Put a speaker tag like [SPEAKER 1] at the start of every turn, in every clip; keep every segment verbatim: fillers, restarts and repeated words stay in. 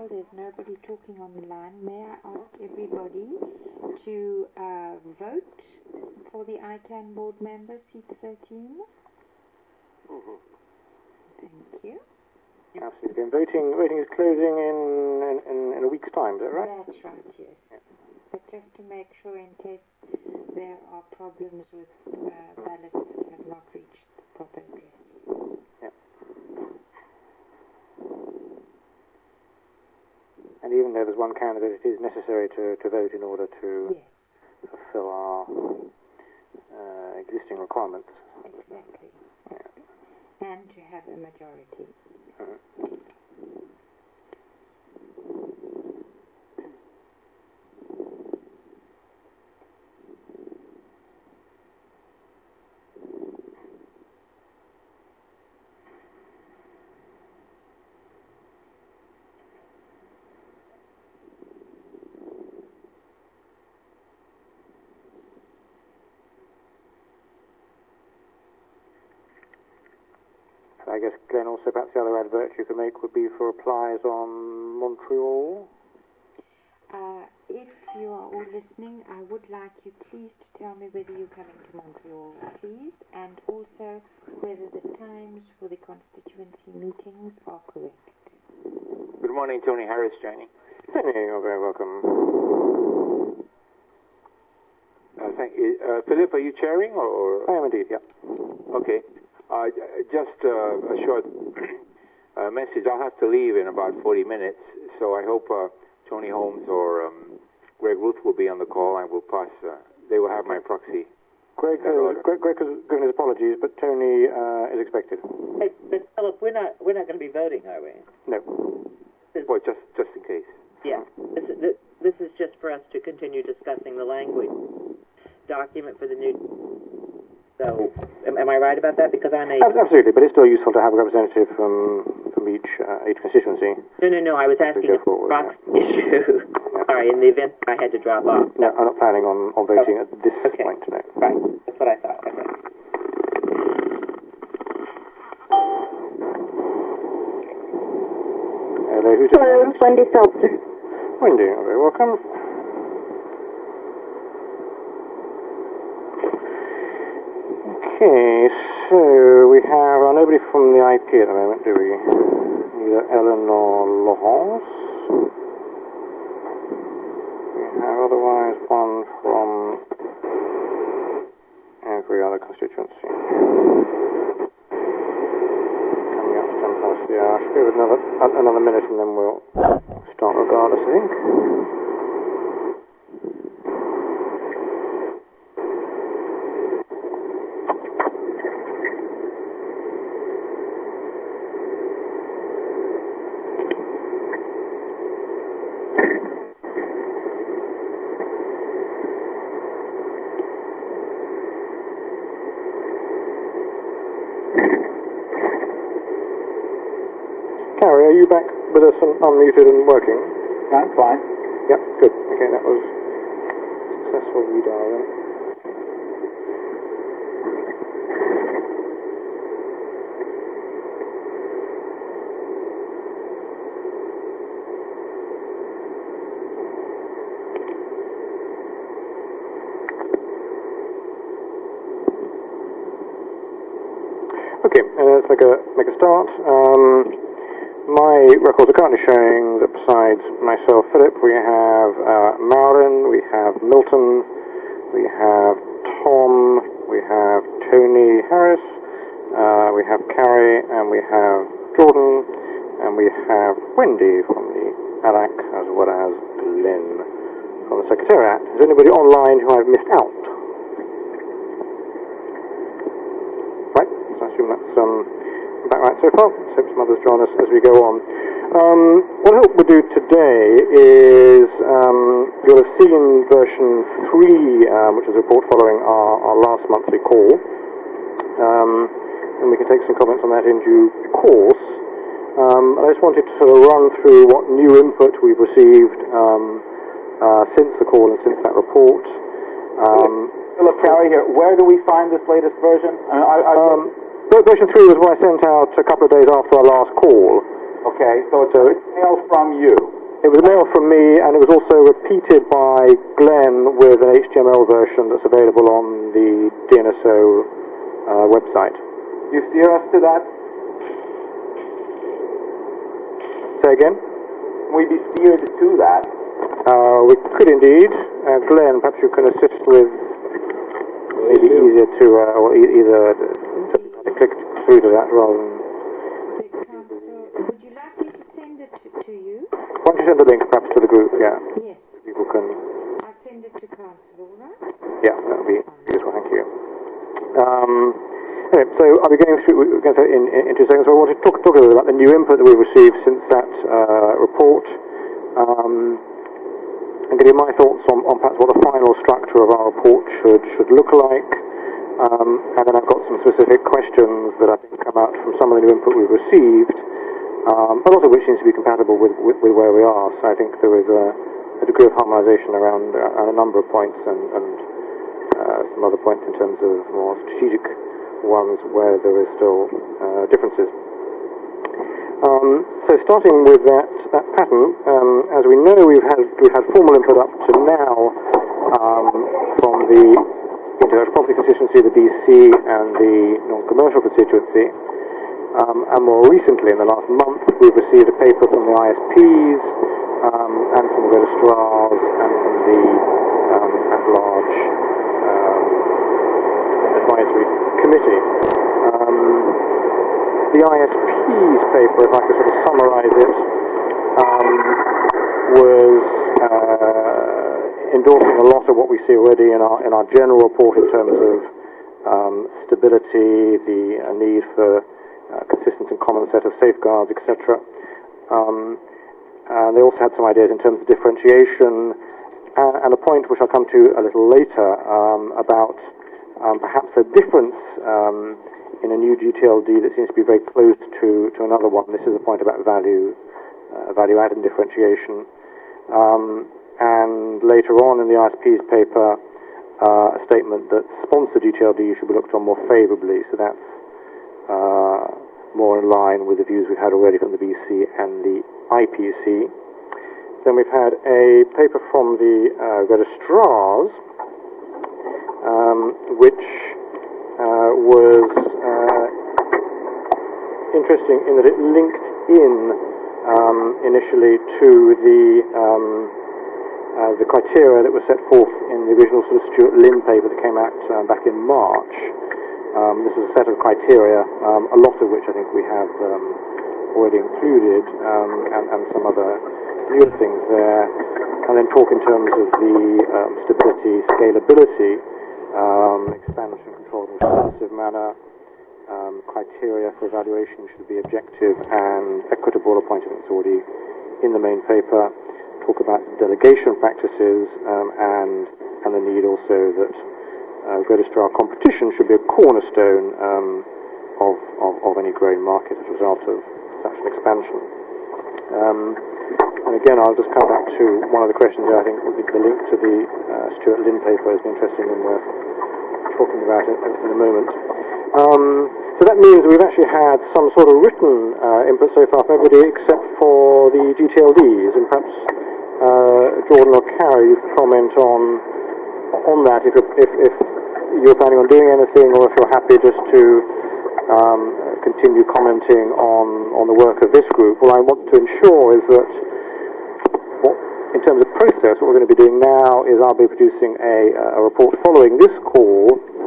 [SPEAKER 1] while there's nobody talking on the line, may I ask everybody to uh, vote for the I CAN board member, seat thirteen?
[SPEAKER 2] Mm-hmm.
[SPEAKER 1] Thank you.
[SPEAKER 2] Absolutely. And voting, voting is closing in, in, in, in a week's time, is that right?
[SPEAKER 1] That's right, yes.
[SPEAKER 2] Yeah.
[SPEAKER 1] But just to make sure, in case there are problems with uh, ballots that have not reached the proper address.
[SPEAKER 2] Yeah. And even though there's one candidate, it is necessary to, to vote in order to
[SPEAKER 1] yes.
[SPEAKER 2] fulfill our uh, existing requirements.
[SPEAKER 1] Exactly. Yeah. And to have a majority.
[SPEAKER 2] Mm-hmm. I guess, Glenn, also perhaps the other advert you could make would be for applies on Montreal.
[SPEAKER 1] Uh, if you are all listening, I would like you please to tell me whether you're coming to Montreal, please, and also whether the times for the constituency meetings are correct.
[SPEAKER 3] Good morning, Tony Harris joining.
[SPEAKER 2] Tony, you're very welcome.
[SPEAKER 3] Uh, thank you. Uh, Philip, are you chairing? Or, or?
[SPEAKER 2] I am indeed, yeah.
[SPEAKER 3] Okay. Uh, just uh, a short uh, message. I'll have to leave in about forty minutes, so I hope uh, Tony Holmes or um, Greg Ruth will be on the call and will pass. Uh, they will have my proxy.
[SPEAKER 2] Greg, uh, Greg, Greg has given his apologies, but Tony uh, is expected.
[SPEAKER 4] Hey, but Philip, we're not we're not going to be voting, are we?
[SPEAKER 2] No.
[SPEAKER 3] Well, just just in case.
[SPEAKER 4] Yeah. This is, this, this is just for us to continue discussing the language document for the new. So, am, am I right about that? Because I may.
[SPEAKER 2] Absolutely, but it's still useful to have a representative from from each uh, each constituency.
[SPEAKER 4] No, no, no. I was asking a proxy issue.
[SPEAKER 2] Yeah.
[SPEAKER 4] Sorry, in the event I had to drop off.
[SPEAKER 2] No, I'm not planning on, on voting oh. at this
[SPEAKER 4] okay.
[SPEAKER 2] point today.
[SPEAKER 4] Right, that's what I thought. Okay.
[SPEAKER 2] Hello, who's
[SPEAKER 5] Hello, it's Wendy Seltzer.
[SPEAKER 2] Wendy, you're very welcome. Okay, so we have uh, nobody from the I P at the moment, do we? Either Ellen or Laurence. We have otherwise one from every other constituency. Coming up to ten past the hour. Should give it another, another minute and then we'll start regardless, I think. Carrie, are you back with us un unmuted and working?
[SPEAKER 6] I'm fine.
[SPEAKER 2] Yep, good. Okay, that was successful redial then. Okay, uh, let's make a make a start. Um, My records are currently showing that besides myself, Philip, we have uh, Marilyn, we have Milton, we have Tom, we have Tony Harris, uh, we have Carrie, and we have Jordan, and we have Wendy from the A L A C, as well as Glenn from the Secretariat. Is anybody online who I've missed out? Right, so I assume that's... Um, Back right so far. Let's hope some others join us as we go on. Um, what I hope we'll do today is um, you'll have seen version three, um, which is a report following our, our last monthly call, um, and we can take some comments on that in due course. Um, I just wanted to sort of run through what new input we've received um, uh, since the call and since that report. Um,
[SPEAKER 6] Philip Carey here. Where do we find this latest version? I, I,
[SPEAKER 2] um, Version three was what I sent out a couple of days after our last call.
[SPEAKER 6] Okay, so it's a mail from you.
[SPEAKER 2] It was a mail from me, and it was also repeated by Glenn with an H T M L version that's available on the D N S O uh, website.
[SPEAKER 6] You steer us to that?
[SPEAKER 2] Say again?
[SPEAKER 6] Can we be steered to that?
[SPEAKER 2] Uh, we could indeed. Uh, Glenn, perhaps you can assist with maybe easier to, uh, or e- either to, to click through to that rather than...
[SPEAKER 1] The council, would you like me to send it to, to you?
[SPEAKER 2] Why don't you send the link perhaps to the group, yeah?
[SPEAKER 1] Yes.
[SPEAKER 2] People can...
[SPEAKER 1] I'll send it to council, all right?
[SPEAKER 2] Yeah, that would be useful, thank you. Um, anyway, so I'll be going through, we're going through in, in, in two seconds. So I want to talk, talk a little bit about the new input that we've received since that uh, report. Um, and give you my thoughts on, on perhaps what the final structure of our report should should look like. Um, and then I've got some specific questions that I think come out from some of the new input we've received, um, but also which seems to be compatible with, with, with where we are. So I think there is a, a degree of harmonization around, uh, around a number of points and, and uh, some other points in terms of more strategic ones where there is still uh, differences. Um, so starting with that, that pattern, um, as we know, we've had we've had formal input up to now um, from the intellectual property constituency, the B C, and the non-commercial constituency. Um, and more recently, in the last month, we've received a paper from the I S Ps um, and from the registrars and from the um, at-large um, advisory committee. Um, The I S P's paper, if I could sort of summarize it, um, was uh, endorsing a lot of what we see already in our in our general report in terms of um, stability, the uh, need for uh, consistent and common set of safeguards, et cetera. Um, and they also had some ideas in terms of differentiation, uh, and a point which I'll come to a little later um, about um, perhaps a difference um, in a new G T L D that seems to be very close to, to another one. This is a point about value, uh, value add and differentiation. Um, and later on in the I S P's paper, uh, a statement that sponsored G T L D should be looked on more favourably. So that's uh, more in line with the views we've had already from the B C and the I P C. Then we've had a paper from the uh, registrars, um, which Uh, was uh, interesting in that it linked in um, initially to the um, uh, the criteria that was set forth in the original sort of Stuart Lynn paper that came out uh, back in March. Um, this is a set of criteria, um, a lot of which I think we have um, already included, um, and, and some other new things there. And then talk in terms of the um, stability, scalability, Um, expansion control in a responsive manner, um, criteria for evaluation should be objective and equitable. A point of it's already in the main paper. Talk about delegation practices um, and and the need also that uh, registrar competition should be a cornerstone um, of, of of any growing market as a result of such an expansion. Um, and again, I'll just come back to one of the questions there. I think the link to the uh, Stuart Lynn paper is interesting and worth talking about it in a moment. Um, so that means we've actually had some sort of written uh, input so far from everybody except for the G T L Ds, and perhaps uh, Jordan or Carrie, you could comment on on that if, if, if you're planning on doing anything, or if you're happy just to um, continue commenting on, on the work of this group. What I want to ensure is that what, in terms of process, what we're going to be doing now is I'll be producing a, a report following this call,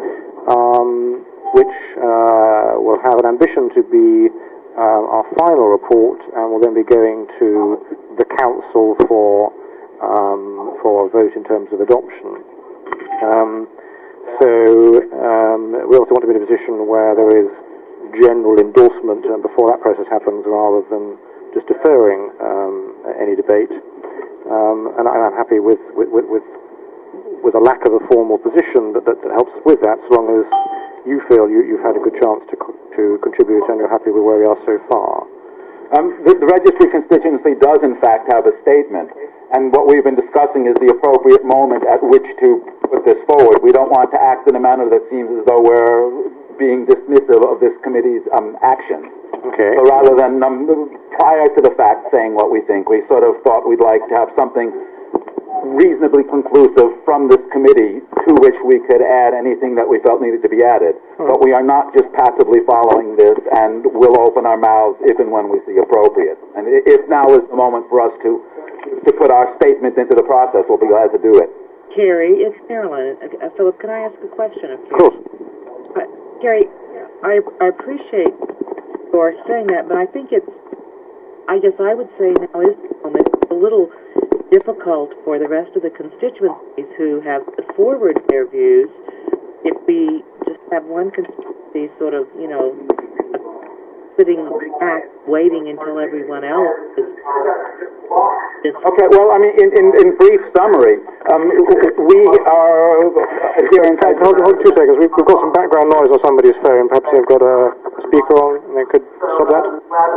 [SPEAKER 2] um, which uh, will have an ambition to be um, our final report, and we'll then be going to the council for um, for a vote in terms of adoption. Um, so um, we also want to be in a position where there is general endorsement um, before that process happens, rather than just deferring um, any debate. Um, and I'm happy with with, with with with a lack of a formal position that, that, that helps us with that, so long as you feel you, you've had a good chance to co- to contribute and you're happy with where we are so far.
[SPEAKER 6] Um, the, the registry constituency does, in fact, have a statement, and what we've been discussing is the appropriate moment at which to put this forward. We don't want to act in a manner that seems as though we're being dismissive of this committee's um, actions.
[SPEAKER 2] Okay.
[SPEAKER 6] So rather than um, prior to the fact saying what we think, we sort of thought we'd like to have something reasonably conclusive from this committee to which we could add anything that we felt needed to be added. Hmm. But we are not just passively following this, and we'll open our mouths if and when we see appropriate. And if now is the moment for us to to put our statement into the process, we'll be glad to do it.
[SPEAKER 4] Carrie, it's Marilyn. Uh, Philip, can I ask a question of Carrie?
[SPEAKER 2] Of course.
[SPEAKER 4] Uh, Carrie, I, I appreciate your saying that, but I think it's, I guess I would say now is the moment, it's a little difficult for the rest of the constituencies who have put forward their views if we just have one constituency sort of, you know, sitting back waiting until everyone else is, is
[SPEAKER 6] okay, well, I mean, in, in, in brief summary, um, we are here in fact,
[SPEAKER 2] hold, hold two seconds, we've, we've got some background noise on somebody's phone, perhaps they've got a speaker on and they could stop that.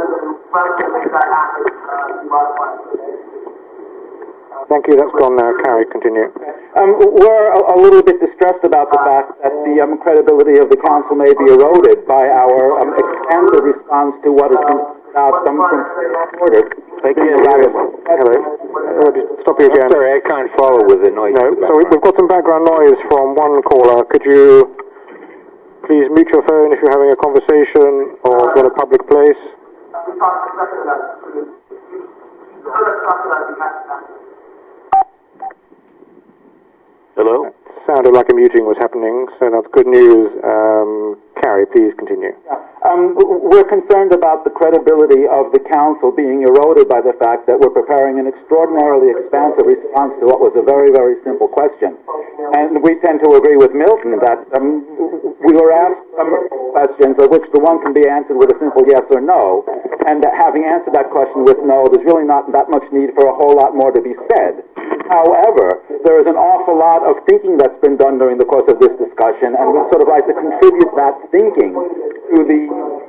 [SPEAKER 2] Thank you, that's gone now. Carrie, continue.
[SPEAKER 6] Um, we're a, a little bit distressed about the fact that the um, credibility of the council may be eroded by our um, expansive response to what has been out um, from reported.
[SPEAKER 2] Thank you. Hello. Uh, stop you again.
[SPEAKER 3] Sorry, I can't follow with the noise.
[SPEAKER 2] No, so we've got some background noise from one caller. Could you please mute your phone if you're having a conversation or in a public place?
[SPEAKER 3] Hello?
[SPEAKER 2] That sounded like a muting was happening, so that's good news. Um, Carrie, please continue.
[SPEAKER 6] Um, we're concerned about the credibility of the council being eroded by the fact that we're preparing an extraordinarily expansive response to what was a very, very simple question. And we tend to agree with Milton that um, we were asked some questions of which the one can be answered with a simple yes or no. And that having answered that question with no, there's really not that much need for a whole lot more to be said. However, there is an awful lot of thinking that's been done during the course of this discussion, and we'd sort of like to contribute that thinking to the,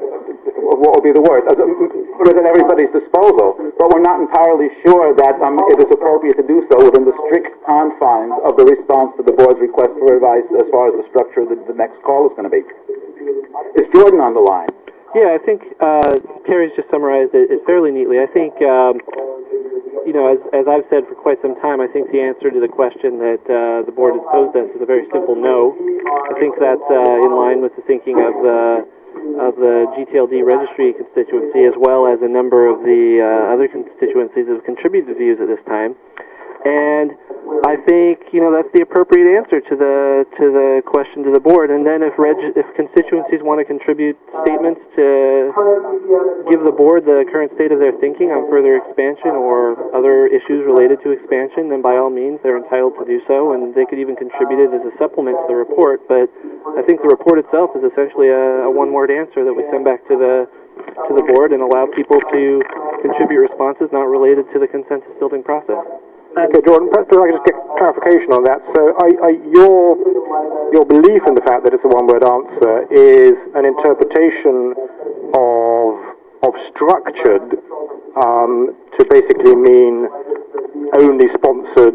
[SPEAKER 6] what would be the word, put it at everybody's disposal, but we're not entirely sure that um, it is appropriate to do so within the strict confines of the response to the board's request for advice as far as the structure of the, the next call is going to be. Is Jordan on the line?
[SPEAKER 5] Yeah, I think uh, Carrie's just summarized it, it fairly neatly. I think, um, you know, as, as I've said for quite some time, I think the answer to the question that uh, the board has posed us is a very simple no. I think that's uh, in line with the thinking of the of the G T L D registry constituency, as well as a number of the uh, other constituencies that have contributed views at this time. And I think, you know, that's the appropriate answer to the to the question to the board. And then if reg if constituencies want to contribute statements to give the board the current state of their thinking on further expansion or other issues related to expansion, then by all means they're entitled to do so, and they could even contribute it as a supplement to the report. But I think the report itself is essentially a, a one-word answer that we send back to the to the board and allow people to contribute responses not related to the consensus building process.
[SPEAKER 2] Okay, Jordan, perhaps I could just get clarification on that. So I, I, your, your belief in the fact that it's a one-word answer is an interpretation of, of structured um, to basically mean only sponsored,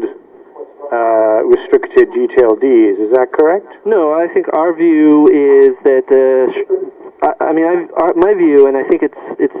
[SPEAKER 2] uh, restricted G T L Ds. Is that correct?
[SPEAKER 5] No, I think our view is that, uh, I, I mean, I've, our, my view, and I think it's it's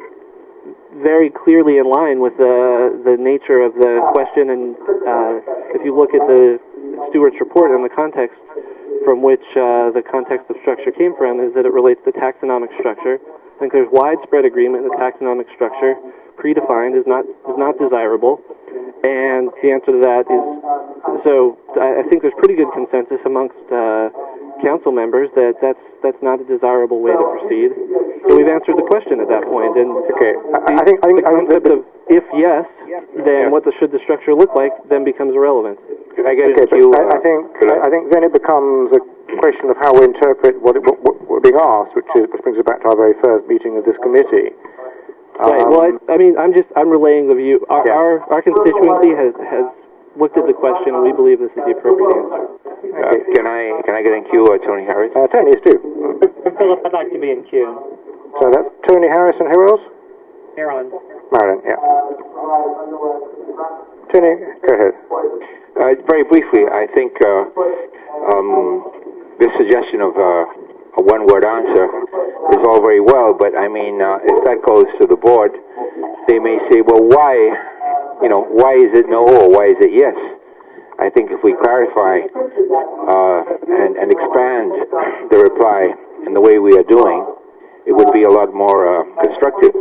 [SPEAKER 5] very clearly in line with the the nature of the question, and uh, if you look at the Stewart's report and the context from which uh, the context of structure came from, is that it relates to taxonomic structure. I think there's widespread agreement that taxonomic structure, predefined, is not is not desirable, and the answer to that is, so I, I think there's pretty good consensus amongst uh, council members that that's that's not a desirable way to proceed. So we've answered the question at that point. And
[SPEAKER 2] okay,
[SPEAKER 5] the,
[SPEAKER 2] I think I think
[SPEAKER 5] the concept of if yes, then what the, should the structure look like then becomes irrelevant.
[SPEAKER 3] I get
[SPEAKER 2] okay,
[SPEAKER 3] it. You,
[SPEAKER 2] I, I think I think then it becomes a question of how we interpret what, it, what, what we're being asked, which is which brings us back to our very first meeting of this committee.
[SPEAKER 5] Right.
[SPEAKER 2] Um,
[SPEAKER 5] well, I, I mean, I'm just I'm relaying the view. Our
[SPEAKER 2] yeah.
[SPEAKER 5] our, our constituency has has looked at the question, and we believe this is the appropriate answer.
[SPEAKER 3] uh, can I can I get in queue, uh, Tony Harris?
[SPEAKER 2] Uh, Tony is too.
[SPEAKER 4] Philip, I'd like to be in queue.
[SPEAKER 2] So that's Tony Harris, and who else?
[SPEAKER 4] Marilyn.
[SPEAKER 2] Marilyn, yeah. Tony, go ahead.
[SPEAKER 3] Uh, very briefly, I think uh, um, this suggestion of uh, a one-word answer is all very well, but I mean, uh, if that goes to the board, they may say, well, why, you know, why is it no or why is it yes? I think if we clarify uh, and, and expand the reply in the way we are doing, it would be a lot more uh, constructive.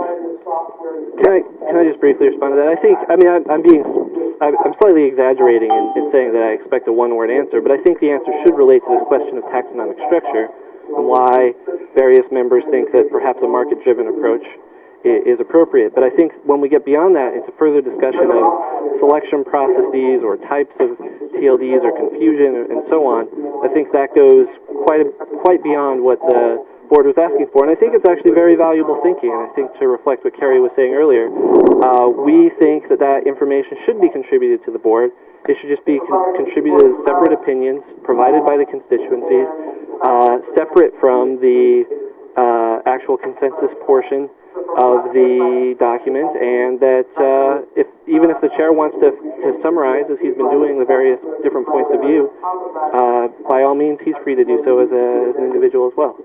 [SPEAKER 5] Can I can I just briefly respond to that? I think I mean I'm, I'm being I'm, I'm slightly exaggerating in, in saying that I expect a one-word answer, but I think the answer should relate to this question of taxonomic structure and why various members think that perhaps a market-driven approach is, is appropriate. But I think when we get beyond that into further discussion of selection processes or types of T L Ds or confusion and so on, I think that goes quite a, quite beyond what the board was asking for, and I think it's actually very valuable thinking, and I think to reflect what Kerry was saying earlier, uh, we think that that information should be contributed to the board. It should just be con- contributed as separate opinions provided by the constituencies, uh, separate from the uh, actual consensus portion of the document, and that uh, if even if the chair wants to, to summarize, as he's been doing, the various different points of view, uh, by all means he's free to do so as, a, as an individual as well.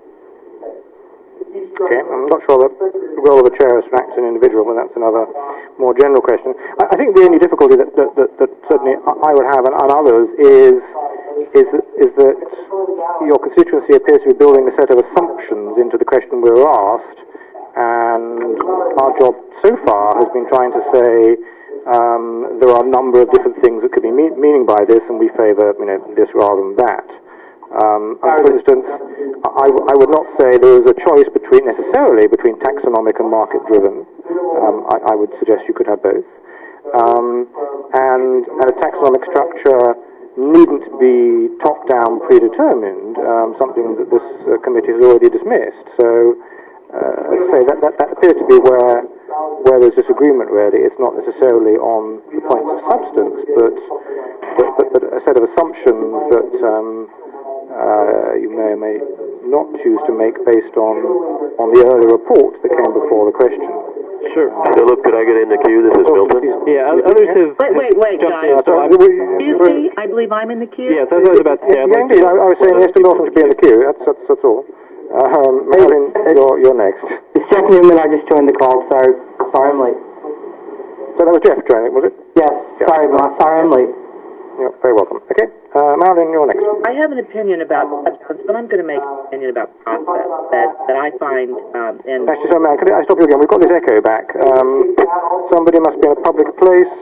[SPEAKER 2] Okay, I'm not sure that the role of a chair is to act as an individual, but that's another more general question. I, I think the only difficulty that, that, that, that certainly I would have and, and others is, is, that, is that your constituency appears to be building a set of assumptions into the question we were asked, and our job so far has been trying to say um, there are a number of different things that could be me- meaning by this, and we favour you know, this rather than that. Um, for instance, I, w- I would not say there is a choice between necessarily between taxonomic and market-driven. Um, I, I would suggest you could have both. Um, and, and a taxonomic structure needn't be top-down predetermined, um, something that this uh, committee has already dismissed. So, uh, as I say, that, that, that appears to be where where there's disagreement, really. It's not necessarily on the points of substance, but, but, but, but a set of assumptions that um, Uh, you may or may not choose to make based on on the earlier report that came before the question.
[SPEAKER 5] Sure.
[SPEAKER 7] Philip, could I get in the queue? This is Milton.
[SPEAKER 5] Yeah, others have...
[SPEAKER 4] Wait, wait, wait,
[SPEAKER 5] jumped
[SPEAKER 4] guys.
[SPEAKER 5] in, so I'm-
[SPEAKER 4] Excuse me, I believe I'm in the queue.
[SPEAKER 5] Yes, that's what I was about to say.
[SPEAKER 2] Yeah,
[SPEAKER 5] I'd like
[SPEAKER 2] indeed.
[SPEAKER 5] to-
[SPEAKER 2] I, I was saying yes to Milton to be in the queue. That's that's, that's all. Um, Marilyn, you're, you're next.
[SPEAKER 8] It's Jeff Newman. I just joined the call. Sorry, sorry I'm late.
[SPEAKER 2] So that was Jeff joining, was it?
[SPEAKER 8] Yes.
[SPEAKER 2] Yeah.
[SPEAKER 8] Sorry, Boss. Sorry I'm late.
[SPEAKER 2] You're very welcome. Okay, uh, Marilyn, you're next.
[SPEAKER 4] I have an opinion about substance, but I'm going to make an opinion about process that, that I find, um, and
[SPEAKER 2] Actually, sorry, man, can I stop you again? We've got this echo back. Um, somebody must be in a public place,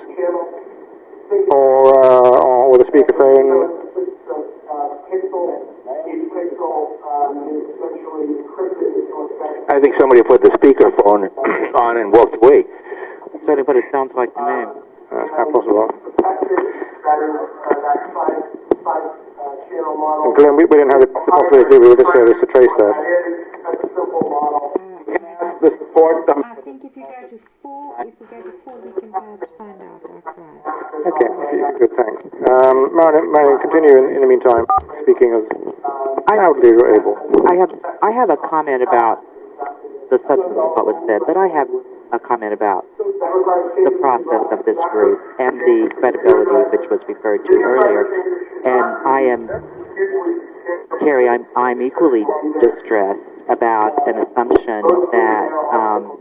[SPEAKER 2] or, uh, or with a speakerphone.
[SPEAKER 3] I think somebody put the speakerphone on and walked away.
[SPEAKER 8] That's what it sounds like to me.
[SPEAKER 2] That's quite possible. And Glenn, we, we didn't have the, the possibility with this service to trace that.
[SPEAKER 6] The support, um,
[SPEAKER 1] I think if you go to four, if you go to four, we can perhaps find out outside.
[SPEAKER 2] Okay, good, thanks. Um, Marilyn, Marilyn, continue in, in the meantime, speaking as loudly as you're able.
[SPEAKER 9] I have I have a comment about the substance of what was said, but I have a comment about the process of this group and the credibility which was referred to earlier. And I am, Kerry, I'm, I'm equally distressed about an assumption that um,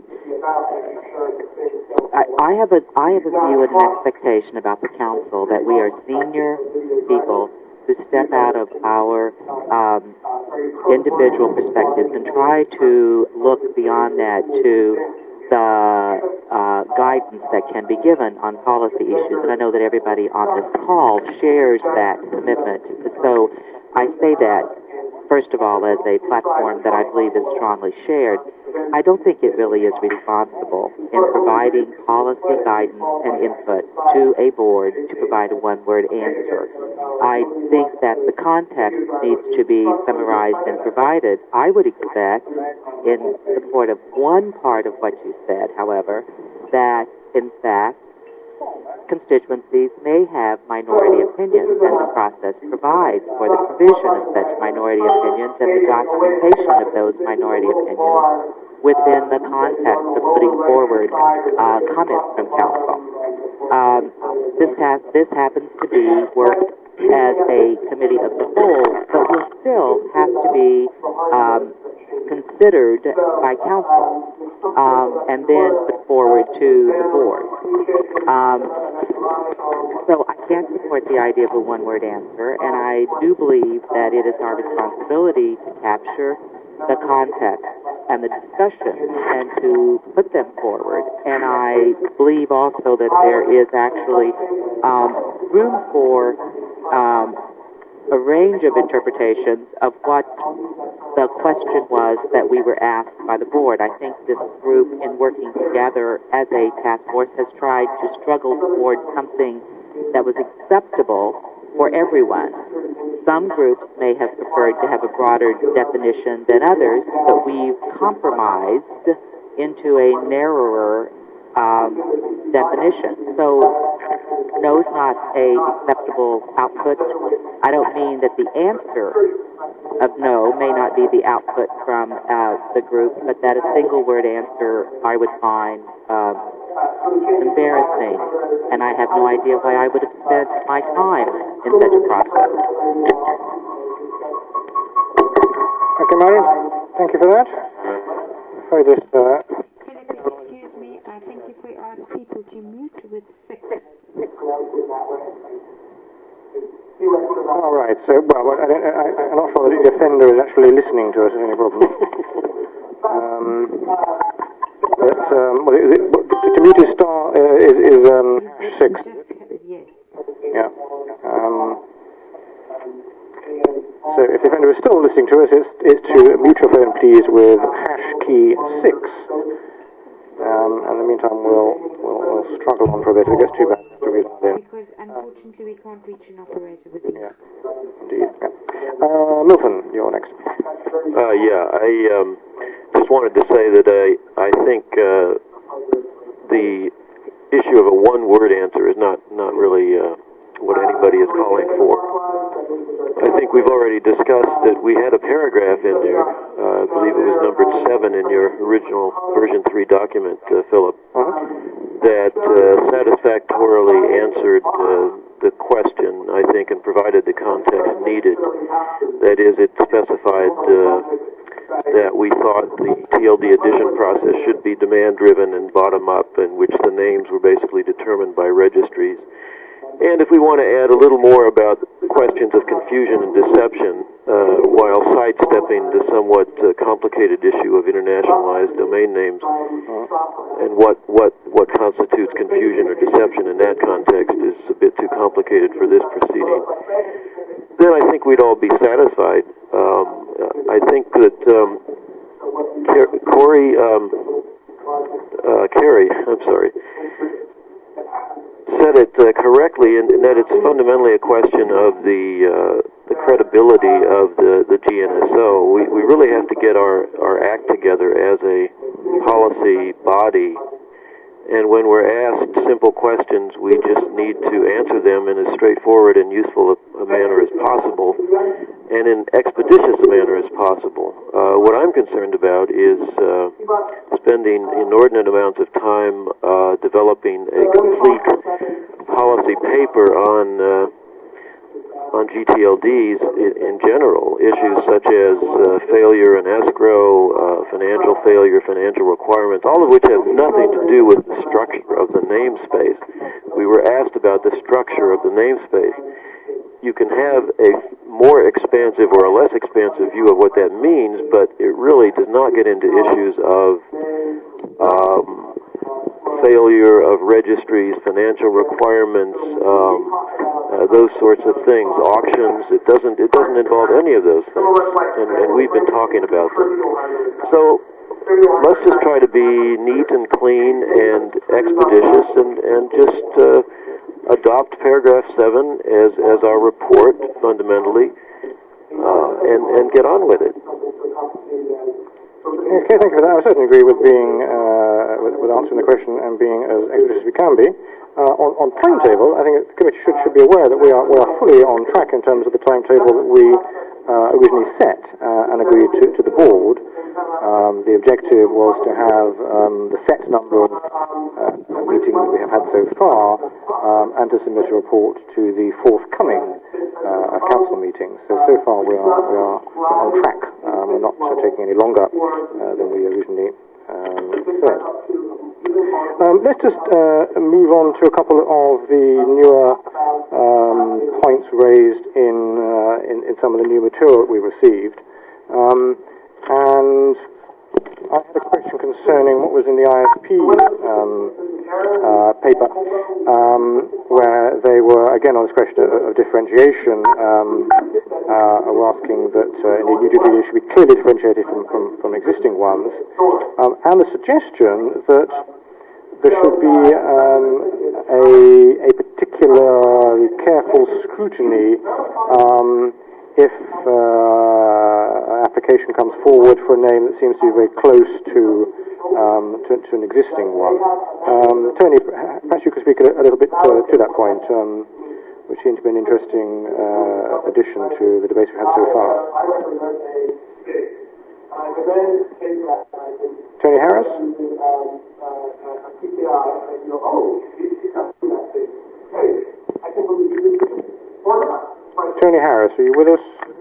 [SPEAKER 9] I, I have a I have a view and an expectation about the council that we are senior people who step out of our um, individual perspectives and try to look beyond that to the uh, guidance that can be given on policy issues. And I know that everybody on this call shares that commitment. So I say that, first of all, as a platform that I believe is strongly shared. I don't think it really is responsible in providing policy guidance and input to a board to provide a one-word answer. I think that the context needs to be summarized and provided. I would expect, in support of one part of what you said, however, that, in fact, constituencies may have minority opinions, and the process provides for the provision of such minority opinions and the documentation of those minority opinions within the context of putting forward uh, comments from council. Um, this, has, this happens to be worked as a committee of the whole, but will still have to be um, considered by council um, and then put forward to the board. Um, so I can't support the idea of a one-word answer, and I do believe that it is our responsibility to capture the context and the discussion and to put them forward. And I believe also that there is actually um, room for um, a range of interpretations of what the question was that we were asked by the board. I think this group, in working together as a task force, has tried to struggle toward something that was acceptable for everyone. Some groups may have preferred to have a broader definition than others, but we've compromised into a narrower um, definition. So no is not a acceptable output. I don't mean that the answer of no may not be the output from uh, the group, but that a single word answer I would find uh, embarrassing, and I have no idea why I would have spent my time in such a process.
[SPEAKER 2] Okay, Marion, thank you for that. If I just, uh...
[SPEAKER 1] Philip, excuse me, I think if we ask people to mute with six.
[SPEAKER 2] All right, so, well, I don't, I, I'm not sure that the offender is actually listening to us, is any problem. um, but, um, well, is it, to mute his star uh, is, is um, six.
[SPEAKER 1] Yes.
[SPEAKER 2] Yeah. Um, so if the offender is still listening to us, it's, it's to mute your phone, please, with hash key six. Um, and in the meantime, we'll, we'll, we'll struggle on for a bit if it gets too bad.
[SPEAKER 1] Because unfortunately we can't reach an operator with you.
[SPEAKER 2] Yeah, indeed. Yeah. Uh, Milton, you're next.
[SPEAKER 7] Uh, yeah, I um, just wanted to say that I, I think uh, the issue of a one-word answer is not, not really uh, what anybody is calling for. I think we've already discussed that we had a paragraph in there, uh, I believe it was numbered seven in your original version three document, uh, Philip, uh-huh. that uh, satisfactorily answered uh, the question, I think, and provided the context needed. That is, it specified uh, that we thought the T L D addition process should be demand-driven and bottom-up, in which the names were basically determined by registries. And if we want to add a little more about questions of confusion and deception, uh, while sidestepping the somewhat uh, complicated issue of internationalized domain names, and what, what, what constitutes confusion or deception in that context is a bit too complicated for this proceeding, then I think we'd all be satisfied. Um, I think that um, Corey, um, uh, Carrie, I'm sorry, said it uh, correctly, in, in that it's fundamentally a question of the uh, the credibility of the, the G N S O. We we really have to get our, our act together as a policy body, and when we're asked simple questions, we just need to answer them in as straightforward and useful a, a manner as possible, and in expeditious a manner as possible. Uh, what I'm concerned about is uh, spending inordinate amounts of time uh, developing a complete policy paper on uh, on G T L Ds in, in general, issues such as uh, failure and escrow, uh, financial failure, financial requirements, all of which have nothing to do with the structure of the namespace. We were asked about the structure of the namespace. You can have a more expansive or a less expansive view of what that means, but it really does not get into issues of um, failure of registries, financial requirements, um, uh, those sorts of things, auctions. It doesn't it doesn't involve any of those things, and, and we've been talking about them. So let's just try to be neat and clean and expeditious, and and just uh, adopt paragraph seven as as our report fundamentally, uh, and and get on with it.
[SPEAKER 2] Okay, thank you for that. I certainly agree with being uh, with, with answering the question and being as expeditious as we can be. Uh, on, on timetable, I think the committee should, should be aware that we are we are fully on track in terms of the timetable that we uh, originally set uh, and agreed to, to the board. Um, the objective was to have um, the set number of uh, meetings that we have had so far, um, and to submit a report to the forthcoming uh, council meeting. So so far we are we are on track. Uh, um, not uh, taking any longer uh, than we originally um, said. Um, let's just uh, move on to a couple of the newer um, points raised in, uh, in in some of the new material that we received. Um, and I had a question concerning what was in the I S P um, uh, paper, um, where they were, again, on this question of, of differentiation, um, uh, were asking that uh, new D V D should be clearly differentiated from, from, from existing ones, um, and the suggestion that there should be um, a, a particularly careful scrutiny um, if uh, an application comes forward for a name that seems to be very close to um, to, to an existing one. Um, Tony, perhaps you could speak a, a little bit uh, to that point, um, which seemed to be an interesting uh, addition to the debate we've had so far. Tony Harris? Tony Harris, are you with us?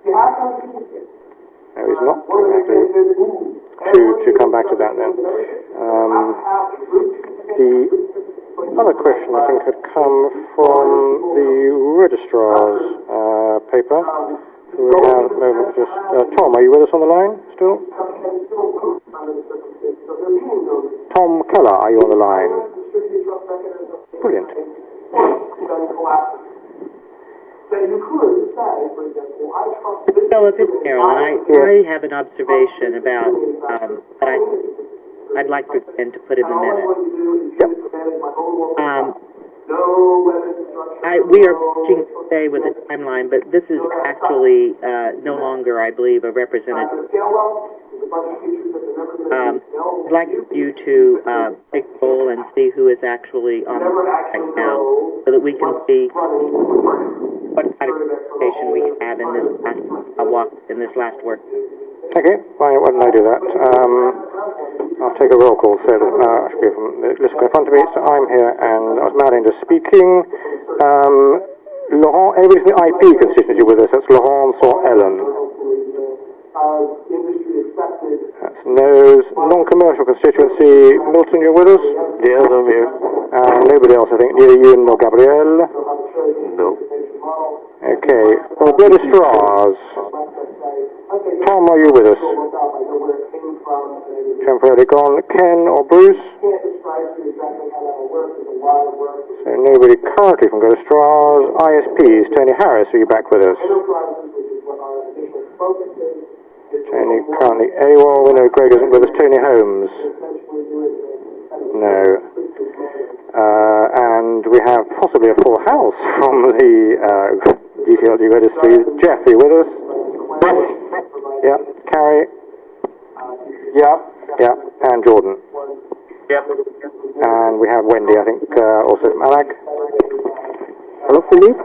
[SPEAKER 2] No, he's not. To, to come back to that then. Um, the other question, I think, had come from the registrar's uh, paper. So we have at the moment just... Uh, Tom, are you with us on the line still? Tom Keller, are you on the line? Brilliant.
[SPEAKER 4] Philip, it's Carolyn. I, I have an observation about um, that I, I'd like to, to put in the minute.
[SPEAKER 2] Yep.
[SPEAKER 4] Um, I, we are pitching today with a timeline, but this is actually uh, no longer, I believe, a representative. Um, I'd like you to uh, take a poll and see who is actually on the right now, so that we can see what kind of participation we have in this last uh, walk, in this last work.
[SPEAKER 2] Okay, why, why don't I do that? Um, I'll take a roll call, so that uh, I should be from the list in front of me. So I'm here, and I was married into speaking. Um, Laurent, anybody from the I P constituency with us? That's Laurence or Ellen? That's No's. Non-commercial constituency. Milton, you're with us?
[SPEAKER 7] Yes, I'm here.
[SPEAKER 2] Uh, nobody else, I think. Neither you nor Gabrielle?
[SPEAKER 7] No.
[SPEAKER 2] Okay. Well, registrars. Tom, are you with us? Temporarily gone. Ken or Bruce? So nobody currently from registrars. I S Ps. Tony Harris, are you back with us? Tony currently AWOL. We know Greg isn't with us. Tony Holmes? No. Uh, and we have possibly a full house from the uh, G T L D registries. Jeff, are you with us? Yeah. Carrie? Yeah. Yeah. And Jordan?
[SPEAKER 10] Yep.
[SPEAKER 2] And we have Wendy, I think, uh, also from A L A C.
[SPEAKER 11] Hello, Philippe?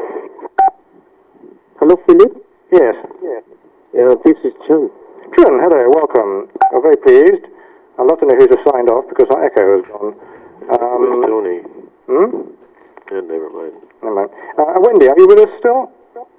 [SPEAKER 11] Hello, Philippe?
[SPEAKER 2] Yes. Yes.
[SPEAKER 11] Uh, this is John.
[SPEAKER 2] John, hello, welcome. I'm very pleased. I'd love to know who's just signed off because our echo has gone. Um,
[SPEAKER 7] Where's Tony?
[SPEAKER 2] Hmm?
[SPEAKER 7] Yeah, never mind.
[SPEAKER 2] Never mind. Uh, Wendy, are you with us still?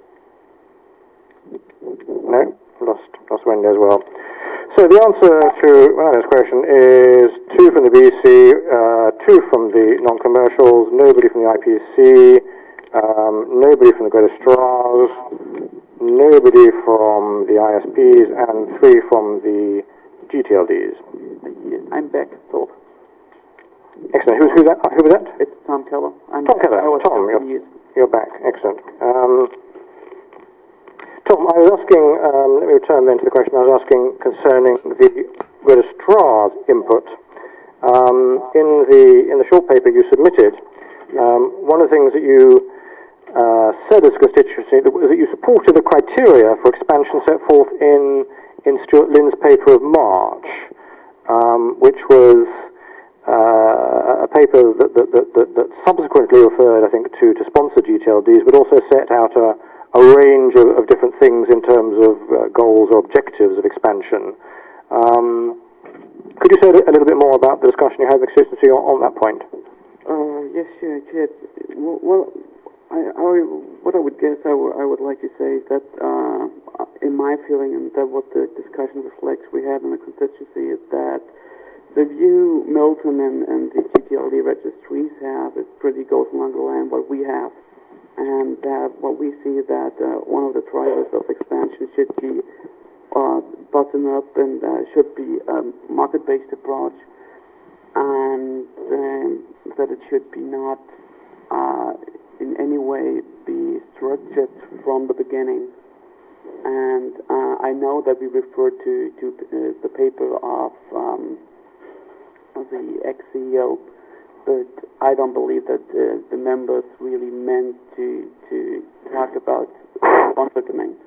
[SPEAKER 2] No? Lost, lost Wendy as well. So the answer to Ryan's question is two from the B C, uh, two from the non-commercials, nobody from the I P C, um, nobody from the registrars, nobody from the I S Ps, and three from the G T L Ds.
[SPEAKER 11] I'm back, so.
[SPEAKER 2] Excellent. Who's, who's that? Who was that?
[SPEAKER 11] It's Tom Keller. I'm
[SPEAKER 2] Tom Keller. Tom, you're, you're back. Excellent. Um, Tom, I was asking, um, let me return then to the question I was asking concerning the registrar's input. Um, in the in the short paper you submitted, um, one of the things that you uh, said as a constituency was that you supported the criteria for expansion set forth in in Stuart Lynn's paper of March, um, which was uh, a paper that, that, that, that, that subsequently referred, I think, to, to sponsor G T L Ds, but also set out a a range of, of different things in terms of uh, goals or objectives of expansion. Um, could you say a little bit more about the discussion you had with the constituency on, on that point?
[SPEAKER 11] Uh, yes, sure, I could. Well, I, I, what I would guess I, w- I would like to say is that uh, in my feeling, and that what the discussion reflects we had in the constituency, is that the view Milton and, and the G T L D registries have is pretty goes along the line what we have, and that what we see that uh, one of the drivers of expansion should be uh, bottom up and uh, should be a market-based approach, and um, that it should be not uh, in any way be structured from the beginning. And uh, I know that we refer to, to uh, the paper of um, the ex-C E O, but I don't believe that uh, the members really meant to to talk about sponsor domains.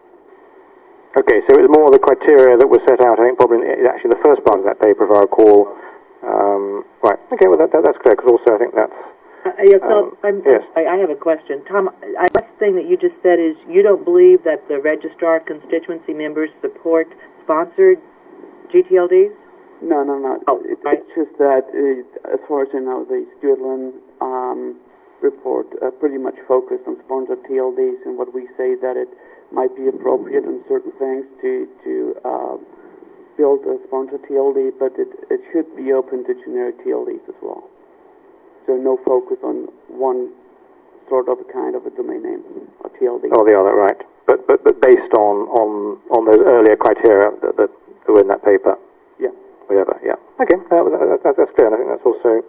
[SPEAKER 2] Okay, so it was more the criteria that were set out, I think, probably in actually the first part of that paper, if I recall. Um, right, okay, well, that, that, that's clear, because also I think that's...
[SPEAKER 4] Uh, yeah, so
[SPEAKER 2] um,
[SPEAKER 4] I'm,
[SPEAKER 2] yes.
[SPEAKER 4] I, I have a question. Tom, I, last thing that you just said is you don't believe that the registrar constituency members support sponsored G T L Ds?
[SPEAKER 11] No, no, no.
[SPEAKER 4] Oh,
[SPEAKER 11] it,
[SPEAKER 4] right.
[SPEAKER 11] It's just that, uh, as far as I know, the Stuart um, report uh, pretty much focused on sponsored T L Ds, and what we say that it might be appropriate in certain things to to uh, build a sponsored T L D, but it, it should be open to generic T L Ds as well. So no focus on one sort of a kind of a domain name, or T L D.
[SPEAKER 2] Oh, the other, right. But but, but based on, on, on those earlier criteria that, that were in that paper.
[SPEAKER 11] Yeah.
[SPEAKER 2] Whatever, yeah. Okay, that, that, that's clear, and I think that's also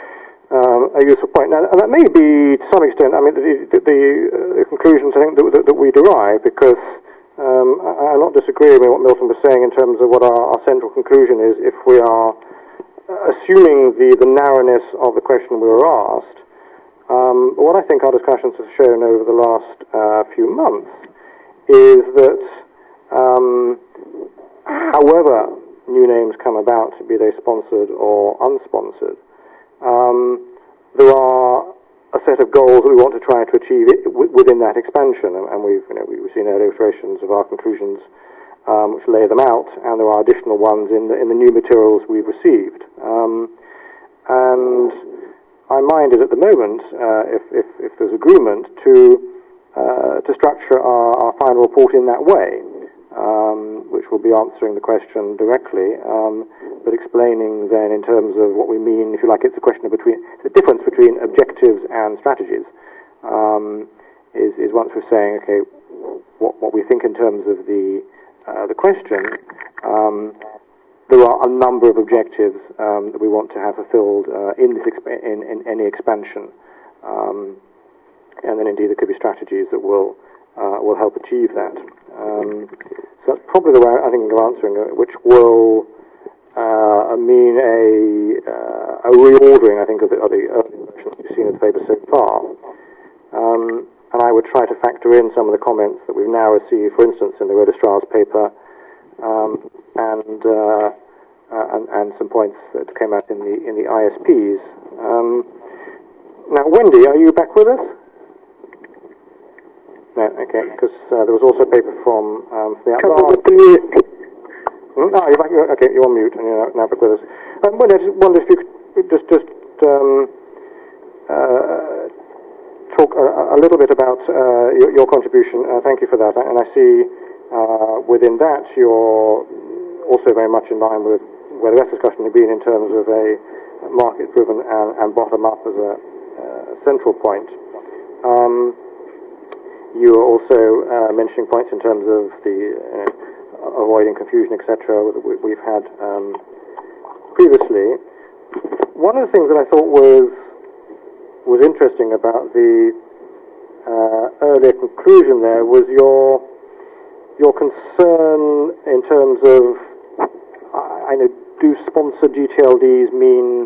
[SPEAKER 2] um, a useful point. Now, and that may be, to some extent, I mean, the, the, the, uh, the conclusions, I think, that, that, that we derive, because um, I, I'm not disagreeing with what Milton was saying in terms of what our, our central conclusion is if we are assuming the, the narrowness of the question we were asked. Um, what I think our discussions have shown over the last uh, few months is that um, however new names come about, be they sponsored or unsponsored, um, there are a set of goals that we want to try to achieve it w- within that expansion, and, and we've, you know, we've seen earlier illustrations of our conclusions um, which lay them out, and there are additional ones in the, in the new materials we've received. Um, and my mind is at the moment, uh, if, if, if there's agreement, to uh, to structure our, our final report in that way, um, which will be answering the question directly, um, but explaining then in terms of what we mean, if you like, it's a question of between the difference between objectives and strategies. Um, is, is once we're saying, okay, what, what we think in terms of the uh, the question. Um, There are a number of objectives um, that we want to have fulfilled uh, in, this exp- in, in any expansion, um, and then indeed there could be strategies that will uh, will help achieve that. Um, so that's probably the way I think of answering it, which will uh, mean a uh, a reordering, I think, of the other versions we've seen in the paper so far. Um, and I would try to factor in some of the comments that we've now received, for instance, in the registrar's paper. Um, and, uh, uh, and and some points that came out in the in the I S Ps. Um, now, Wendy, are you back with us? No, okay, because uh, there was also a paper from um, the
[SPEAKER 11] Couple with the mute.
[SPEAKER 2] Hmm? Oh, you're back. You're, okay, you're on mute, and you're now back with us. Um, Wendy, I just wonder if you could just just um, uh, talk a, a little bit about uh, your, your contribution. Uh, thank you for that, and I see. Uh, within that, you're also very much in line with where the rest of the discussion has been in terms of a market-driven and, and bottom-up as a uh, central point. Um, you were also uh, mentioning points in terms of the uh, avoiding confusion, et cetera, that we, we've had um, previously. One of the things that I thought was was interesting about the uh, earlier conclusion there was your your concern in terms of, I know, do sponsored G T L Ds mean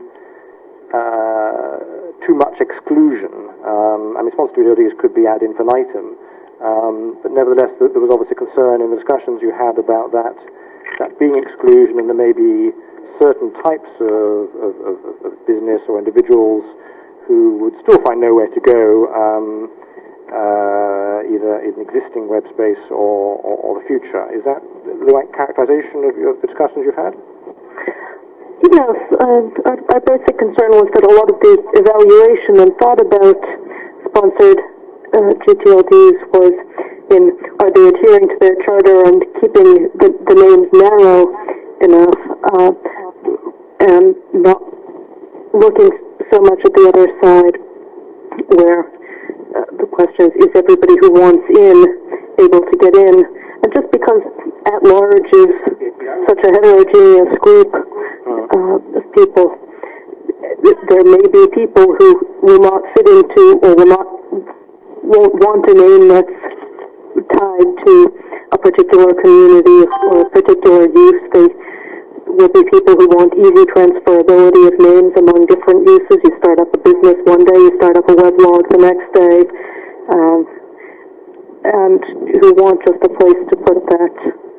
[SPEAKER 2] uh, too much exclusion? Um, I mean, sponsored G T L Ds could be ad infinitum, um, but nevertheless, there was obviously concern in the discussions you had about that, that being exclusion, and there may be certain types of, of, of, of business or individuals who would still find nowhere to go. Um, Uh, either in existing web space or, or, or the future. Is that the right characterization of, your, of the discussions you've had?
[SPEAKER 10] Yes, and our, our basic concern was that a lot of the evaluation and thought about sponsored uh, G T L Ds was in are they adhering to their charter and keeping the, the names narrow enough uh, and not looking so much at the other side where uh, the question is, is everybody who wants in able to get in? And just because at large is such a heterogeneous group uh, of people, there may be people who will not fit into or will not won't want a name that's tied to a particular community or a particular use. They will be people who want easy transferability of names among different uses. You start up a business one day, you start up a weblog the next day, um, and who want just a place to put that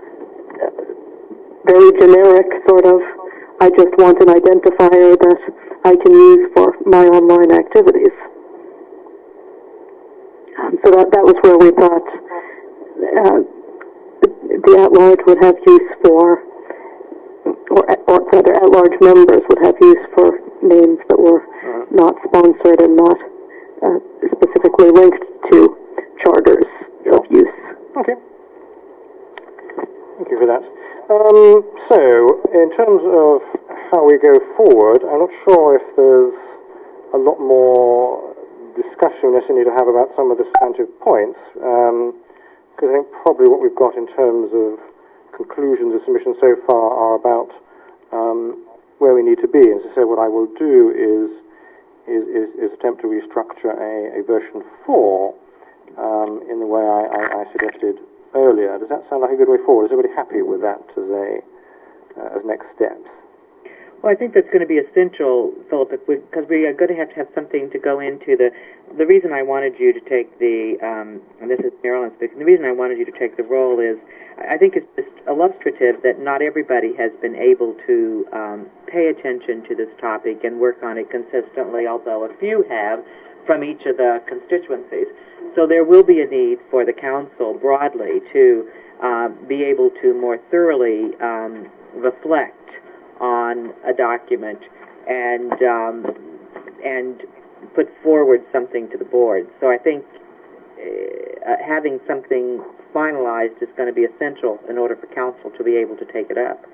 [SPEAKER 10] very generic sort of, I just want an identifier that I can use for my online activities. Um, so that, that was where we thought uh, the, the at-large would have use for, or, or rather at-large members would have use for names that were not sponsored and not uh, specifically linked to charters of use.
[SPEAKER 2] Okay. Thank you for that. Um, so, in terms of how we go forward, I'm not sure if there's a lot more discussion we necessarily need to have about some of the substantive points, because um, I think probably what we've got in terms of conclusions of submission so far are about um, where we need to be. And so what I will do is is, is, is attempt to restructure a, a version four um, in the way I, I, I suggested earlier. Does that sound like a good way forward? Is everybody happy with that as a uh, as next steps?
[SPEAKER 4] Well, I think that's going to be essential, Philip, because we, we are going to have to have something to go into the. The reason I wanted you to take the, um, and this is Marilyn speaking. The reason I wanted you to take the role is, I think it's just illustrative that not everybody has been able to um, pay attention to this topic and work on it consistently, although a few have from each of the constituencies. So there will be a need for the council broadly to uh, be able to more thoroughly um, reflect on a document and um, and put forward something to the board. So I think uh, having something finalized is going to be essential in order for council to be able to take it up.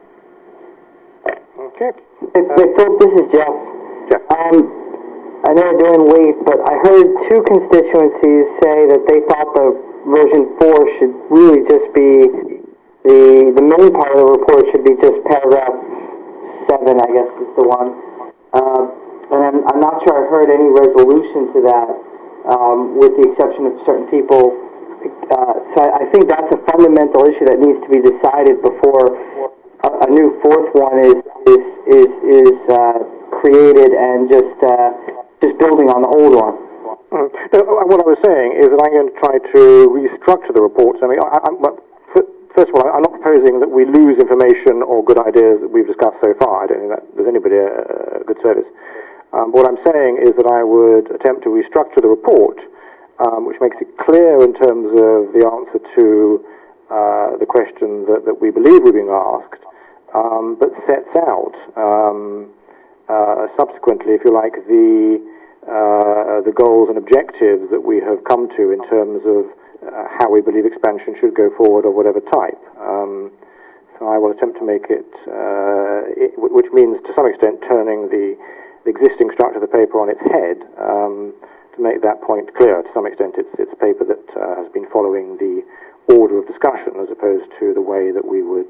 [SPEAKER 2] Okay.
[SPEAKER 8] Hey, Philip, this is Jeff.
[SPEAKER 2] Jeff.
[SPEAKER 8] Um, I know we're doing late, but I heard two constituencies say that they thought the version four should really just be the the main part of the report should be just paragraph seven, I guess is the one. Uh, and I'm, I'm not sure I heard any resolution to that, um, with the exception of certain people. Uh, so I, I think that's a fundamental issue that needs to be decided before a, a new fourth one is is is, is uh, created and just uh, just building on the old one.
[SPEAKER 2] Mm. No, what I was saying is that I'm going to try to restructure the reports. I mean, I, I'm, first of all, I'm not proposing that we lose information or good ideas that we've discussed so far. I don't think that does anybody a, a good service. Um, but what I'm saying is that I would attempt to restructure the report, um, which makes it clear in terms of the answer to uh, the question that, that we believe we're being asked, um, but sets out um, uh, subsequently, if you like, the uh, the goals and objectives that we have come to in terms of Uh, how we believe expansion should go forward of whatever type. Um, so I will attempt to make it, uh, it, which means to some extent turning the, the existing structure of the paper on its head, um, to make that point clear. To some extent it's, it's a paper that uh, has been following the order of discussion as opposed to the way that we would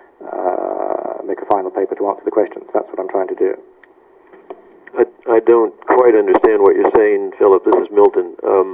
[SPEAKER 2] uh, make a final paper to answer the questions. That's what I'm trying to do.
[SPEAKER 7] I, I don't quite understand what you're saying, Philip. This is Milton. Um,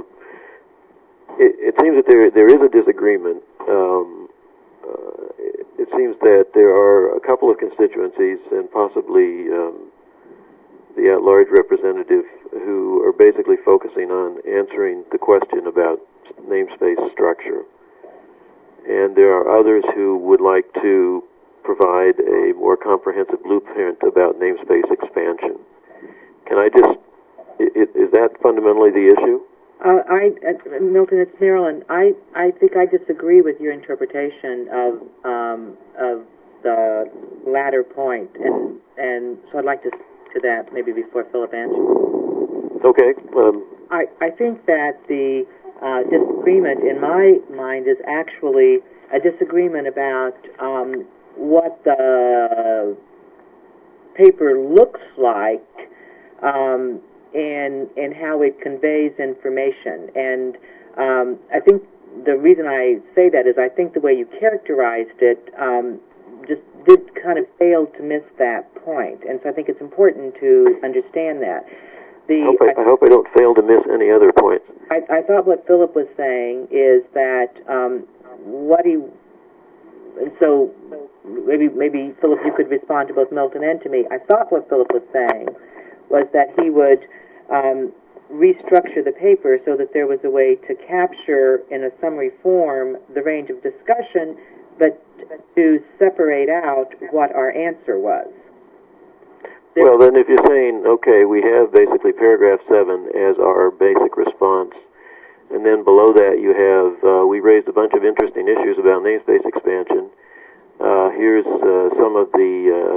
[SPEAKER 7] It, it seems that there there is a disagreement. Um, uh, it, it seems that there are a couple of constituencies and possibly um, the at-large representative who are basically focusing on answering the question about namespace structure. And there are others who would like to provide a more comprehensive blueprint about namespace expansion. Can I just, is, is that fundamentally the issue?
[SPEAKER 4] Uh, I, uh, Milton, it's Marilyn. I, I think I disagree with your interpretation of um, of the latter point, and and so I'd like to to that maybe before Philip answers.
[SPEAKER 7] Okay. Um.
[SPEAKER 4] I, I think that the uh, disagreement in my mind is actually a disagreement about um, what the paper looks like um, and and how it conveys information. And um, I think the reason I say that is I think the way you characterized it um, just did kind of fail to miss that point. And so I think it's important to understand that. The,
[SPEAKER 7] I, hope I, I hope I don't fail to miss any other points.
[SPEAKER 4] I, I thought what Philip was saying is that um, what he, and so maybe maybe Philip, you could respond to both Milton and to me. I thought what Philip was saying was that he would um, restructure the paper so that there was a way to capture in a summary form the range of discussion, but to separate out what our answer was.
[SPEAKER 7] Well, then if you're saying, okay, we have basically paragraph seven as our basic response, and then below that you have, uh, we raised a bunch of interesting issues about namespace expansion. Uh, here's uh, some of the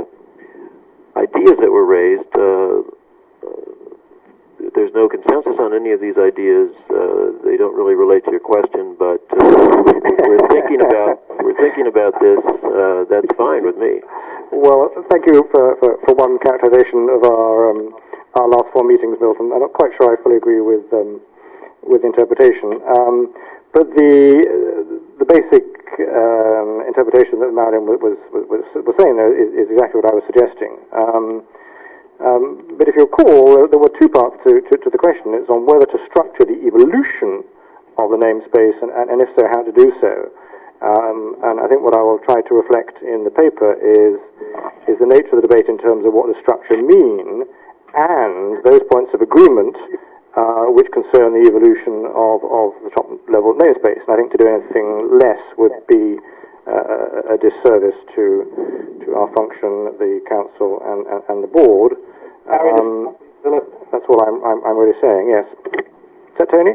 [SPEAKER 7] uh, ideas that were raised. Uh, there's no consensus on any of these ideas. Uh, they don't really relate to your question, but uh, we're thinking about we're thinking about this. Uh, that's fine with me.
[SPEAKER 2] Well, thank you for, for, for one characterization of our um, our last four meetings, Milton. I'm not quite sure I fully agree with um, with interpretation, um, but the the basic um, interpretation that Marilyn was was, was, was saying there is, is exactly what I was suggesting. Um, um, but if you recall, there were two parts to, to, to the question. It's on whether to structure the evolution of the namespace, and, and, and if so, how to do so. Um, and I think what I will try to reflect in the paper is is the nature of the debate in terms of what does structure mean, and those points of agreement uh, which concern the evolution of, of the top-level namespace. And I think to do anything less would be uh, a disservice to to our function, the council and, and, and the board. Um, that's what I'm, I'm I'm really saying. Yes. Is that Tony?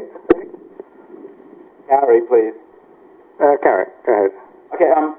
[SPEAKER 6] Gary, please.
[SPEAKER 2] Uh, Carrie, go ahead.
[SPEAKER 6] Okay, um,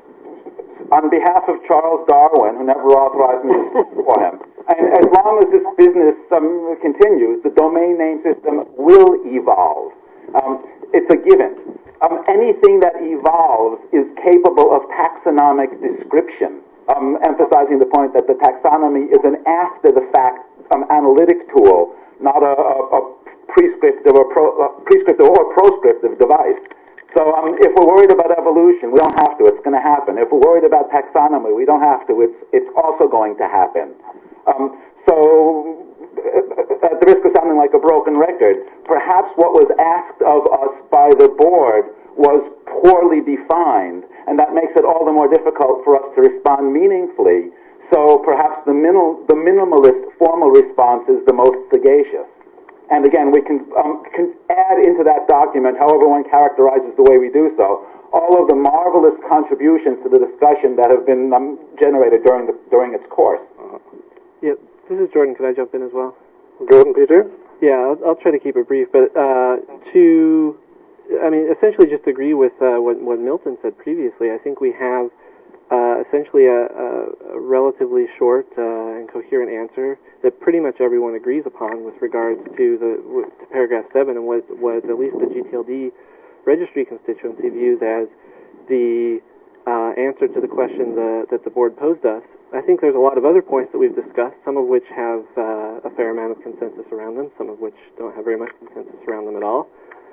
[SPEAKER 6] on behalf of Charles Darwin, who never authorized me to speak for him, and as long as this business um, continues, the domain name system will evolve. Um, it's a given. Um, anything that evolves is capable of taxonomic description, um, emphasizing the point that the taxonomy is an after-the-fact um, analytic tool, not a, a, a prescriptive or pro, uh, prescriptive or proscriptive device. So um, if we're worried about evolution, we don't have to. It's going to happen. If we're worried about taxonomy, we don't have to. It's it's also going to happen. Um, so at the risk of sounding like a broken record, perhaps what was asked of us by the board was poorly defined, and that makes it all the more difficult for us to respond meaningfully. So perhaps the, minimal, the minimalist formal response is the most sagacious. And again, we can, um, can add into that document, however one characterizes the way we do so, all of the marvelous contributions to the discussion that have been um, generated during the, during its course.
[SPEAKER 5] Uh-huh. Yep. This is Jordan. Can I jump in as well?
[SPEAKER 2] Jordan, please do.
[SPEAKER 5] Yeah, I'll, I'll try to keep it brief. But uh, to, I mean, essentially just agree with uh, what, what Milton said previously. I think we have uh, essentially a, a, a relatively short uh, and coherent answer that pretty much everyone agrees upon with regards to the to paragraph seven and what was at least the G T L D registry constituency views as the uh, answer to the question the, that the board posed us. I think there's a lot of other points that we've discussed, some of which have uh, a fair amount of consensus around them, some of which don't have very much consensus around them at all.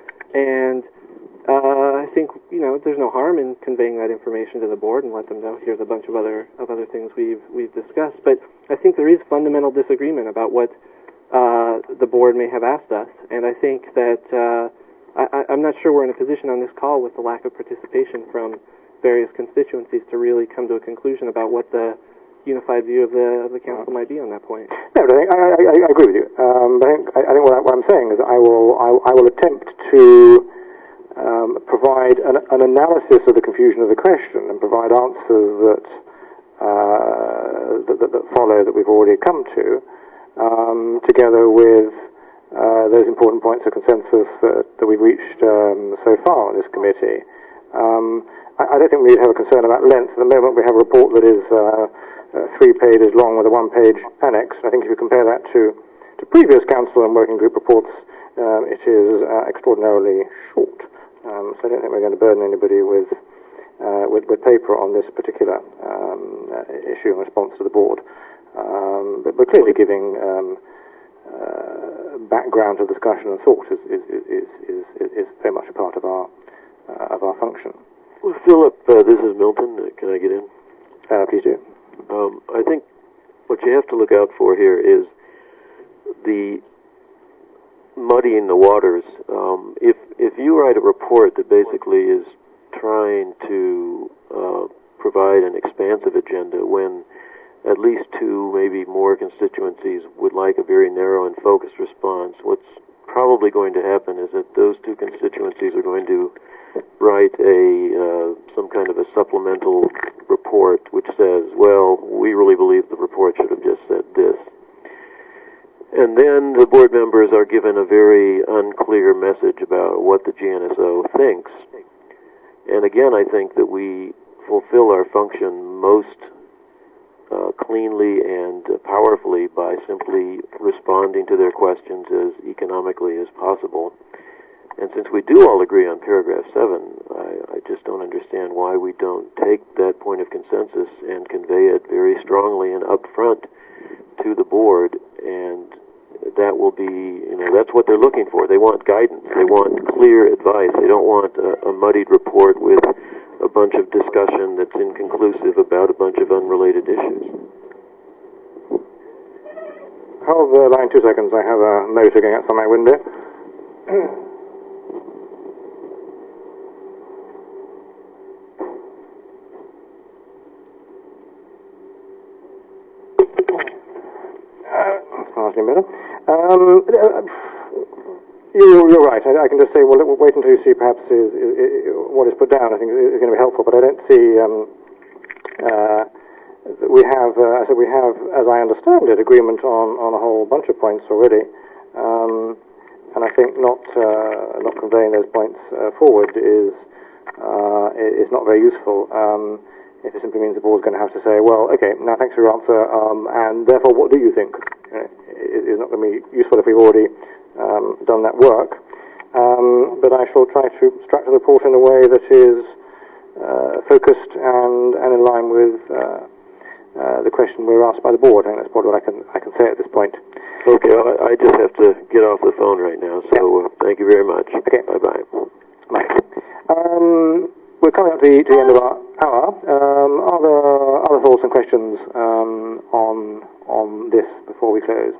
[SPEAKER 5] And uh, I think, you know, there's no harm in conveying that information to the board and let them know here's a bunch of other of other things we've we've discussed. But I think there is fundamental disagreement about what uh, the board may have asked us, and I think that uh, I, I'm not sure we're in a position on this call with the lack of participation from various constituencies to really come to a conclusion about what the unified view of the of the council might be on that point.
[SPEAKER 2] No, but I, think, I, I, I agree with you. Um, but I think I, I think what, I, what I'm saying is I will I, I will attempt to um, provide an, an analysis of the confusion of the question and provide answers that, uh, that, that, that follow that we've already come to, um, together with uh, those important points of consensus that, that we've reached um, so far in this committee. Um, I, I don't think we have a concern about length. At the moment, we have a report that is uh, uh, three pages long with a one-page annex. I think if you compare that to, to previous council and working group reports, um, it is uh, extraordinarily short. Um, so I don't think we're going to burden anybody with, uh, with, with paper on this particular um, uh, issue in response to the board. Um, but, but clearly giving um, uh, background to discussion and thought is, is, is, is, is, is very much a part of our, uh, of our function.
[SPEAKER 7] Well, Philip, uh, this is Milton. Uh, can I get in?
[SPEAKER 2] Uh, please do.
[SPEAKER 7] Um, I think what you have to look out for here is the muddying the waters. Um, if if you write a report that basically is trying to uh, provide an expansive agenda when at least two, maybe more constituencies would like a very narrow and focused response, what's probably going to happen is that those two constituencies are going to write a uh, some kind of a supplemental report which says, well, we really believe the report should have just said this. And then the board members are given a very unclear message about what the G N S O thinks. And again, I think that we fulfill our function most uh, cleanly and uh, powerfully by simply responding to their questions as economically as possible. And since we do all agree on paragraph seven, I, I just don't understand why we don't take that point of consensus and convey it very strongly and upfront to the board, and that will be, you know, that's what they're looking for. They want guidance. They want clear advice. They don't want a, a muddied report with a bunch of discussion that's inconclusive about a bunch of unrelated issues.
[SPEAKER 2] Hold the line two seconds. I have a motor going outside my window. Better. Um, you, you're right. I, I can just say, well, wait until you see perhaps is, is, is, what is put down. I think is going to be helpful, but I don't see. Um, uh, we have, uh, I said, we have, as I understand it, agreement on, on a whole bunch of points already, um, and I think not uh, not conveying those points uh, forward is uh, is not very useful. Um, If it simply means the board's going to have to say, well, okay, now thanks for your answer, um, and therefore what do you think? Uh, it is not going to be useful if we've already um, done that work. Um, but I shall try to structure the report in a way that is uh, focused and, and in line with uh, uh, the question we were asked by the board. I think that's probably what I can, I can say at this point.
[SPEAKER 7] Okay, I, I just have to get off the phone right now, so uh, thank you very much.
[SPEAKER 2] Okay.
[SPEAKER 7] Bye-bye.
[SPEAKER 2] Bye. Um, We're coming up to the, to the end of our hour. Um, are there other thoughts and questions um, on on this before we close?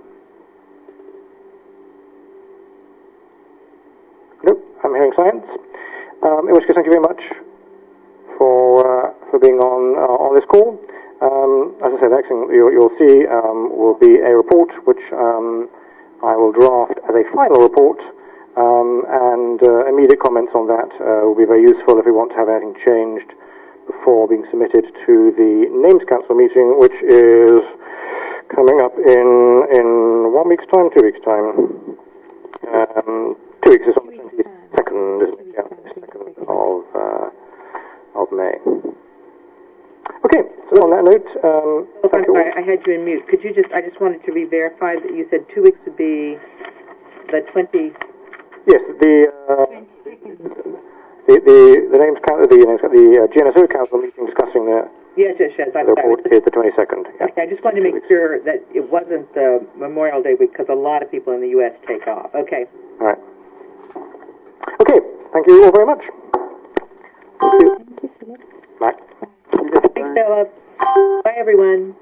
[SPEAKER 2] Nope, I'm hearing silence. Um, in which case, thank you very much for uh, for being on uh, on this call. Um, as I said, the next thing you'll, you'll see um, will be a report which um, I will draft as a final report. Um, and uh, immediate comments on that uh, will be very useful if we want to have anything changed before being submitted to the Names Council meeting, which is coming up in in one week's time, two weeks' time. Um, two weeks is on the twenty-second, isn't it? Yeah, twenty-second of uh, of May. Okay, so on that note, um,
[SPEAKER 4] oh, I'm sorry, I had you in mute. Could you just? I just wanted to re-verify that you said two weeks would be the twenty.
[SPEAKER 2] Yes, the, uh, the the the names count the names the uh, G N S O Council meeting discussing the
[SPEAKER 4] yes yes yes
[SPEAKER 2] the report is the twenty-second. Yeah.
[SPEAKER 4] Okay, I just wanted to make sure that it wasn't uh, Memorial Day week because a lot of people in the U S take off. Okay.
[SPEAKER 2] All right. Okay. Thank you all very much. Thank you.
[SPEAKER 1] Thank you, Philip.
[SPEAKER 2] Bye.
[SPEAKER 4] Thanks, Philip. Bye, everyone.